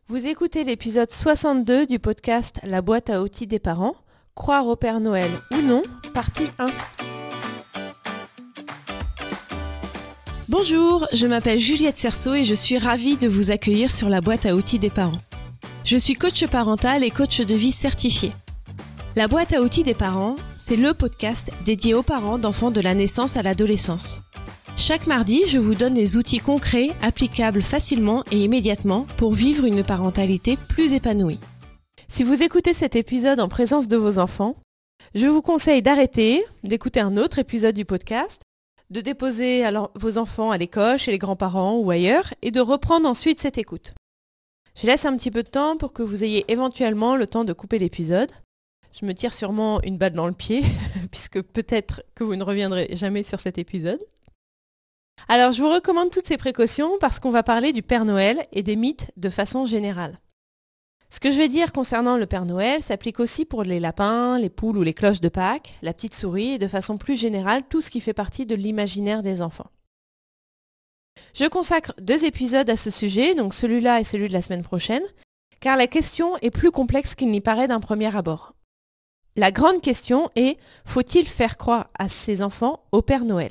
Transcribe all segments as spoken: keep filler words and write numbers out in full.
Vous écoutez l'épisode soixante-deux du podcast La boîte à outils des parents, croire au Père Noël ou non, partie un. Bonjour, je m'appelle Juliette Cerceau et je suis ravie de vous accueillir sur la boîte à outils des parents. Je suis coach parental et coach de vie certifié. La boîte à outils des parents, c'est le podcast dédié aux parents d'enfants de la naissance à l'adolescence. Chaque mardi, je vous donne des outils concrets, applicables facilement et immédiatement pour vivre une parentalité plus épanouie. Si vous écoutez cet épisode en présence de vos enfants, je vous conseille d'arrêter, d'écouter un autre épisode du podcast, de déposer alors vos enfants à l'école, chez les grands-parents ou ailleurs, et de reprendre ensuite cette écoute. Je laisse un petit peu de temps pour que vous ayez éventuellement le temps de couper l'épisode. Je me tire sûrement une balle dans le pied, puisque peut-être que vous ne reviendrez jamais sur cet épisode. Alors, je vous recommande toutes ces précautions parce qu'on va parler du Père Noël et des mythes de façon générale. Ce que je vais dire concernant le Père Noël s'applique aussi pour les lapins, les poules ou les cloches de Pâques, la petite souris et de façon plus générale tout ce qui fait partie de l'imaginaire des enfants. Je consacre deux épisodes à ce sujet, donc celui-là et celui de la semaine prochaine, car la question est plus complexe qu'il n'y paraît d'un premier abord. La grande question est, faut-il faire croire à ses enfants au Père Noël ?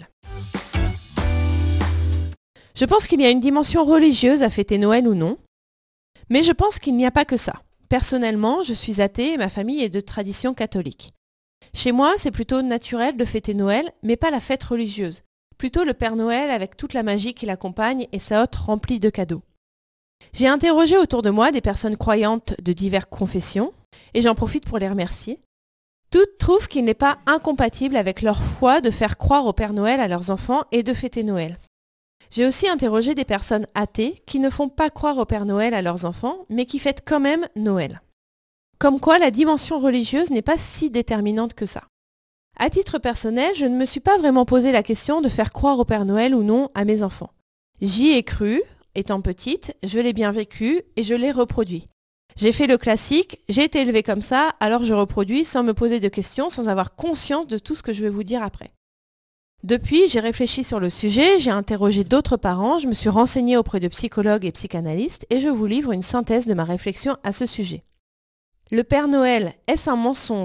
Je pense qu'il y a une dimension religieuse à fêter Noël ou non, mais je pense qu'il n'y a pas que ça. Personnellement, je suis athée et ma famille est de tradition catholique. Chez moi, c'est plutôt naturel de fêter Noël, mais pas la fête religieuse. Plutôt le Père Noël avec toute la magie qui l'accompagne et sa hotte remplie de cadeaux. J'ai interrogé autour de moi des personnes croyantes de diverses confessions, et j'en profite pour les remercier. Toutes trouvent qu'il n'est pas incompatible avec leur foi de faire croire au Père Noël à leurs enfants et de fêter Noël. J'ai aussi interrogé des personnes athées qui ne font pas croire au Père Noël à leurs enfants, mais qui fêtent quand même Noël. Comme quoi la dimension religieuse n'est pas si déterminante que ça. À titre personnel, je ne me suis pas vraiment posé la question de faire croire au Père Noël ou non à mes enfants. J'y ai cru, étant petite, je l'ai bien vécu et je l'ai reproduit. J'ai fait le classique, j'ai été élevée comme ça, alors je reproduis sans me poser de questions, sans avoir conscience de tout ce que je vais vous dire après. Depuis, j'ai réfléchi sur le sujet, j'ai interrogé d'autres parents, je me suis renseignée auprès de psychologues et psychanalystes et je vous livre une synthèse de ma réflexion à ce sujet. Le Père Noël, est-ce un mensonge ?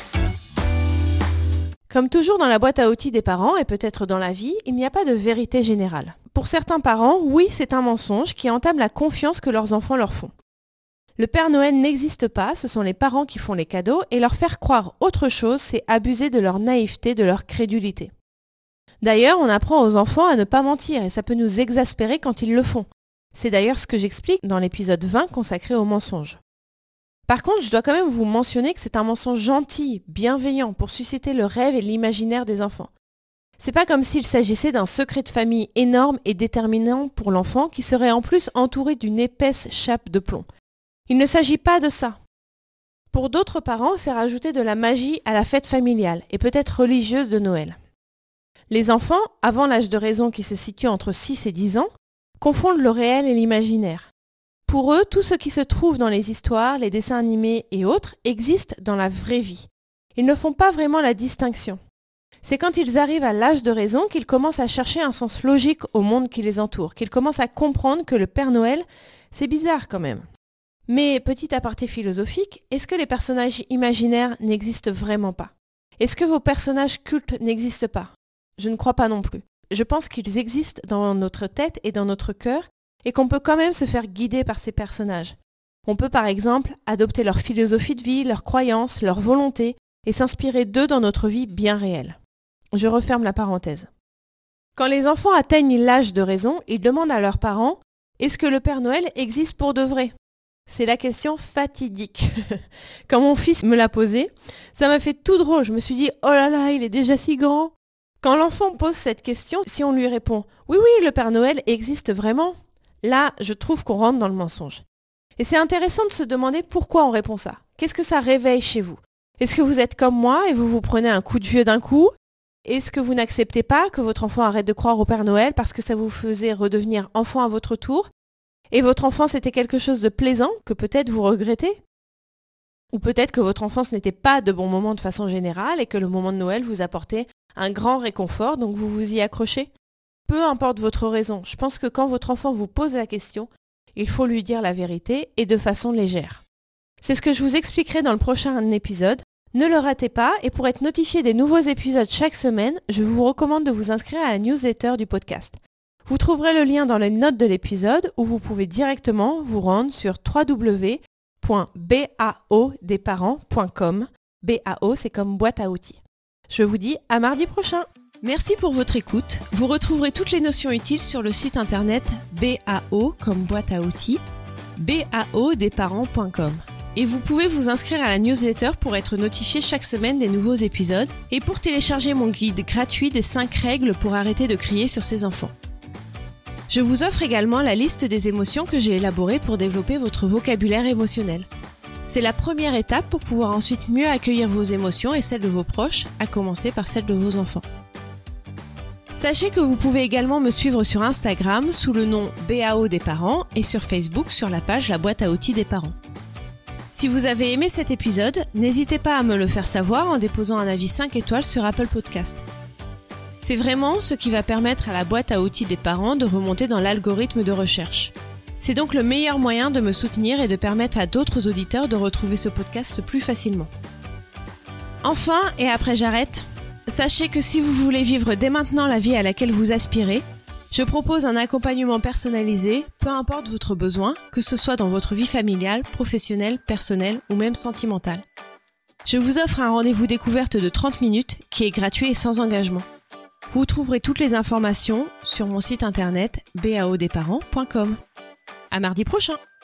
Comme toujours dans la boîte à outils des parents et peut-être dans la vie, il n'y a pas de vérité générale. Pour certains parents, oui, c'est un mensonge qui entame la confiance que leurs enfants leur font. Le Père Noël n'existe pas, ce sont les parents qui font les cadeaux et leur faire croire autre chose, c'est abuser de leur naïveté, de leur crédulité. D'ailleurs, on apprend aux enfants à ne pas mentir et ça peut nous exaspérer quand ils le font. C'est d'ailleurs ce que j'explique dans l'épisode vingt consacré aux mensonges. Par contre, je dois quand même vous mentionner que c'est un mensonge gentil, bienveillant, pour susciter le rêve et l'imaginaire des enfants. C'est pas comme s'il s'agissait d'un secret de famille énorme et déterminant pour l'enfant qui serait en plus entouré d'une épaisse chape de plomb. Il ne s'agit pas de ça. Pour d'autres parents, c'est rajouter de la magie à la fête familiale et peut-être religieuse de Noël. Les enfants, avant l'âge de raison qui se situe entre six et dix ans, confondent le réel et l'imaginaire. Pour eux, tout ce qui se trouve dans les histoires, les dessins animés et autres existe dans la vraie vie. Ils ne font pas vraiment la distinction. C'est quand ils arrivent à l'âge de raison qu'ils commencent à chercher un sens logique au monde qui les entoure, qu'ils commencent à comprendre que le Père Noël, c'est bizarre quand même. Mais, petit aparté philosophique, est-ce que les personnages imaginaires n'existent vraiment pas ? Est-ce que vos personnages cultes n'existent pas ? Je ne crois pas non plus. Je pense qu'ils existent dans notre tête et dans notre cœur et qu'on peut quand même se faire guider par ces personnages. On peut par exemple adopter leur philosophie de vie, leurs croyances, leur volonté et s'inspirer d'eux dans notre vie bien réelle. Je referme la parenthèse. Quand les enfants atteignent l'âge de raison, ils demandent à leurs parents « Est-ce que le Père Noël existe pour de vrai ?» C'est la question fatidique. Quand mon fils me l'a posée, ça m'a fait tout drôle. Je me suis dit « Oh là là, il est déjà si grand !» Quand l'enfant pose cette question, si on lui répond « Oui, oui, le Père Noël existe vraiment », là, je trouve qu'on rentre dans le mensonge. Et c'est intéressant de se demander pourquoi on répond ça. Qu'est-ce que ça réveille chez vous ? Est-ce que vous êtes comme moi et vous vous prenez un coup de vieux d'un coup ? Est-ce que vous n'acceptez pas que votre enfant arrête de croire au Père Noël parce que ça vous faisait redevenir enfant à votre tour ? Et votre enfance était quelque chose de plaisant que peut-être vous regrettez ? Ou peut-être que votre enfance n'était pas de bons moments de façon générale et que le moment de Noël vous apportait un grand réconfort, donc vous vous y accrochez. Peu importe votre raison, je pense que quand votre enfant vous pose la question, Il faut lui dire la vérité et de façon légère. C'est ce que je vous expliquerai dans le prochain épisode. Ne le ratez pas et pour être notifié des nouveaux épisodes chaque semaine, je vous recommande de vous inscrire à la newsletter du podcast. Vous trouverez le lien dans les notes de l'épisode ou vous pouvez directement vous rendre sur w w w point bao des parents point com. B A O, c'est comme boîte à outils. Je vous dis à mardi prochain. Merci pour votre écoute. Vous retrouverez toutes les notions utiles sur le site internet B A O comme boîte à outils, bao des parents point com. Et vous pouvez vous inscrire à la newsletter pour être notifié chaque semaine des nouveaux épisodes et pour télécharger mon guide gratuit des cinq règles pour arrêter de crier sur ses enfants. Je vous offre également la liste des émotions que j'ai élaborées pour développer votre vocabulaire émotionnel. C'est la première étape pour pouvoir ensuite mieux accueillir vos émotions et celles de vos proches, à commencer par celles de vos enfants. Sachez que vous pouvez également me suivre sur Instagram sous le nom B A O des parents et sur Facebook sur la page La boîte à outils des parents. Si vous avez aimé cet épisode, n'hésitez pas à me le faire savoir en déposant un avis cinq étoiles sur Apple Podcast. C'est vraiment ce qui va permettre à la boîte à outils des parents de remonter dans l'algorithme de recherche. C'est donc le meilleur moyen de me soutenir et de permettre à d'autres auditeurs de retrouver ce podcast plus facilement. Enfin, et après j'arrête, sachez que si vous voulez vivre dès maintenant la vie à laquelle vous aspirez, je propose un accompagnement personnalisé, peu importe votre besoin, que ce soit dans votre vie familiale, professionnelle, personnelle ou même sentimentale. Je vous offre un rendez-vous découverte de trente minutes qui est gratuit et sans engagement. Vous trouverez toutes les informations sur mon site internet b a o des parents point com. À mardi prochain!